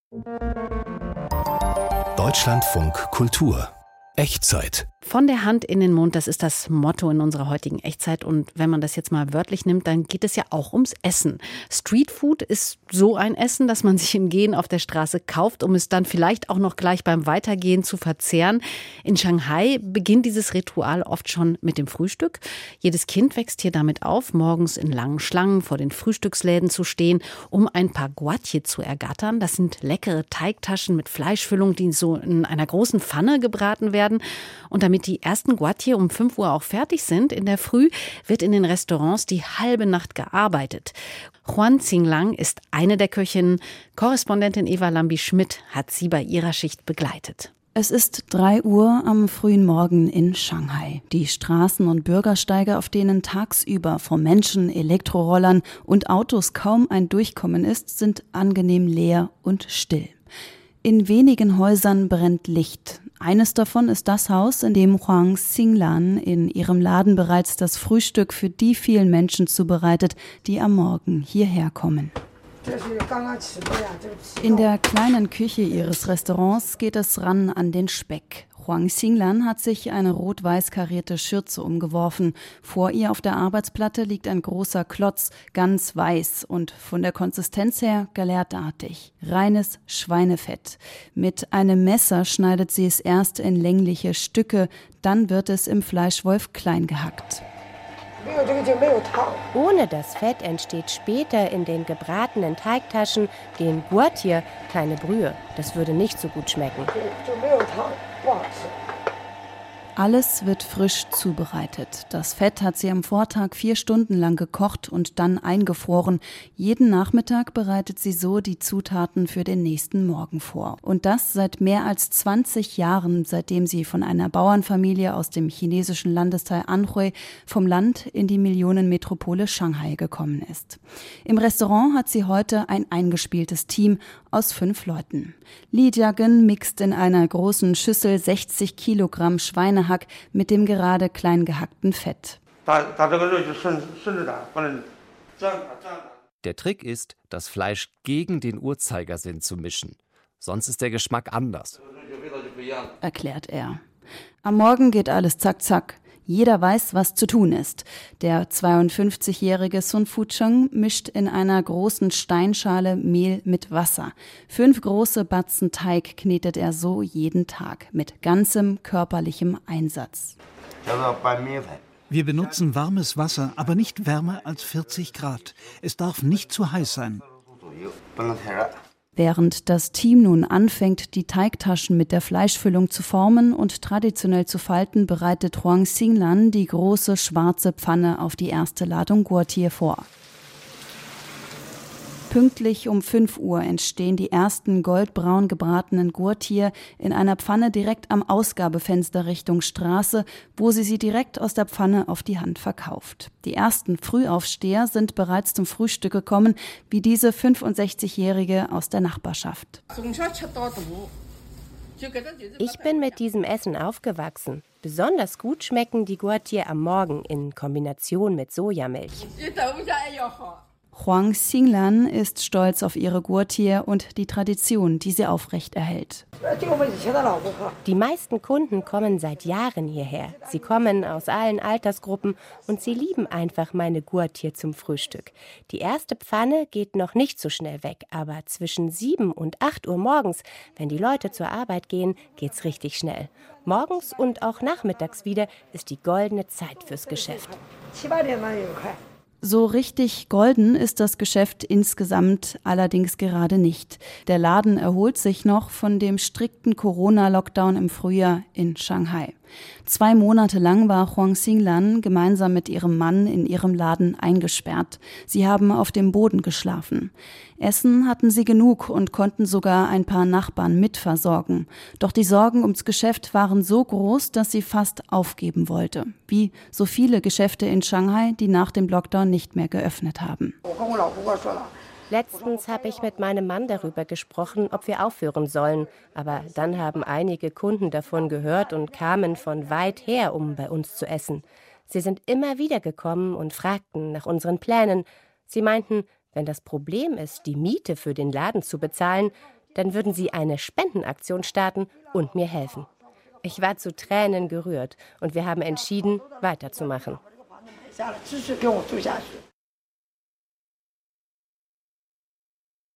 Deutschlandfunk Kultur. Echtzeit. Von der Hand in den Mund, das ist das Motto in unserer heutigen Echtzeit. Und wenn man das jetzt mal wörtlich nimmt, dann geht es ja auch ums Essen. Streetfood ist so ein Essen, das man sich im Gehen auf der Straße kauft, um es dann vielleicht auch noch gleich beim Weitergehen zu verzehren. In Shanghai beginnt dieses Ritual oft schon mit dem Frühstück. Jedes Kind wächst hier damit auf, morgens in langen Schlangen vor den Frühstücksläden zu stehen, um ein paar Guatye zu ergattern. Das sind leckere Teigtaschen mit Fleischfüllung, die so in einer großen Pfanne gebraten werden. Und damit die ersten Guatye um 5 Uhr auch fertig sind in der Früh, wird in den Restaurants die halbe Nacht gearbeitet. Huan Xinglang ist eine der Köchinnen. Korrespondentin Eva Lambi-Schmidt hat sie bei ihrer Schicht begleitet. Es ist 3 Uhr am frühen Morgen in Shanghai. Die Straßen und Bürgersteige, auf denen tagsüber vor Menschen, Elektrorollern und Autos kaum ein Durchkommen ist, sind angenehm leer und still. In wenigen Häusern brennt Licht. Eines davon ist das Haus, in dem Huang Xinglan in ihrem Laden bereits das Frühstück für die vielen Menschen zubereitet, die am Morgen hierher kommen. In der kleinen Küche ihres Restaurants geht es ran an den Speck. Huang Xinglan hat sich eine rot-weiß karierte Schürze umgeworfen. Vor ihr auf der Arbeitsplatte liegt ein großer Klotz, ganz weiß und von der Konsistenz her galertartig. Reines Schweinefett. Mit einem Messer schneidet sie es erst in längliche Stücke, dann wird es im Fleischwolf klein gehackt. Ohne das Fett entsteht später in den gebratenen Teigtaschen, den Guatye, keine Brühe. Das würde nicht so gut schmecken. Alles wird frisch zubereitet. Das Fett hat sie am Vortag 4 Stunden lang gekocht und dann eingefroren. Jeden Nachmittag bereitet sie so die Zutaten für den nächsten Morgen vor. Und das seit mehr als 20 Jahren, seitdem sie von einer Bauernfamilie aus dem chinesischen Landesteil Anhui vom Land in die Millionenmetropole Shanghai gekommen ist. Im Restaurant hat sie heute ein eingespieltes Team aus 5 Leuten. Li Jiagen mixt in einer großen Schüssel 60 Kilogramm Schweinehack mit dem gerade klein gehackten Fett. Der Trick ist, das Fleisch gegen den Uhrzeigersinn zu mischen. Sonst ist der Geschmack anders, erklärt er. Am Morgen geht alles zack, zack. Jeder weiß, was zu tun ist. Der 52-jährige Sun Fucheng mischt in einer großen Steinschale Mehl mit Wasser. 5 große Batzen Teig knetet er so jeden Tag mit ganzem körperlichem Einsatz. Wir benutzen warmes Wasser, aber nicht wärmer als 40 Grad. Es darf nicht zu heiß sein. Während das Team nun anfängt, die Teigtaschen mit der Fleischfüllung zu formen und traditionell zu falten, bereitet Huang Xinglan die große schwarze Pfanne auf die erste Ladung Guatye vor. Pünktlich um 5 Uhr entstehen die ersten goldbraun gebratenen Guatye in einer Pfanne direkt am Ausgabefenster Richtung Straße, wo sie direkt aus der Pfanne auf die Hand verkauft. Die ersten Frühaufsteher sind bereits zum Frühstück gekommen, wie diese 65-Jährige aus der Nachbarschaft. Ich bin mit diesem Essen aufgewachsen. Besonders gut schmecken die Guatye am Morgen in Kombination mit Sojamilch. Huang Xinglan ist stolz auf ihre Guatye und die Tradition, die sie aufrechterhält. Die meisten Kunden kommen seit Jahren hierher. Sie kommen aus allen Altersgruppen und sie lieben einfach meine Guatye zum Frühstück. Die erste Pfanne geht noch nicht so schnell weg, aber zwischen 7 und 8 Uhr morgens, wenn die Leute zur Arbeit gehen, geht's richtig schnell. Morgens und auch nachmittags wieder ist die goldene Zeit fürs Geschäft. So richtig golden ist das Geschäft insgesamt allerdings gerade nicht. Der Laden erholt sich noch von dem strikten Corona-Lockdown im Frühjahr in Shanghai. 2 Monate lang war Huang Xinglan gemeinsam mit ihrem Mann in ihrem Laden eingesperrt. Sie haben auf dem Boden geschlafen. Essen hatten sie genug und konnten sogar ein paar Nachbarn mitversorgen. Doch die Sorgen ums Geschäft waren so groß, dass sie fast aufgeben wollte. Wie so viele Geschäfte in Shanghai, die nach dem Lockdown nicht mehr geöffnet haben. Letztens habe ich mit meinem Mann darüber gesprochen, ob wir aufhören sollen. Aber dann haben einige Kunden davon gehört und kamen von weit her, um bei uns zu essen. Sie sind immer wieder gekommen und fragten nach unseren Plänen. Sie meinten, wenn das Problem ist, die Miete für den Laden zu bezahlen, dann würden sie eine Spendenaktion starten und mir helfen. Ich war zu Tränen gerührt und wir haben entschieden, weiterzumachen.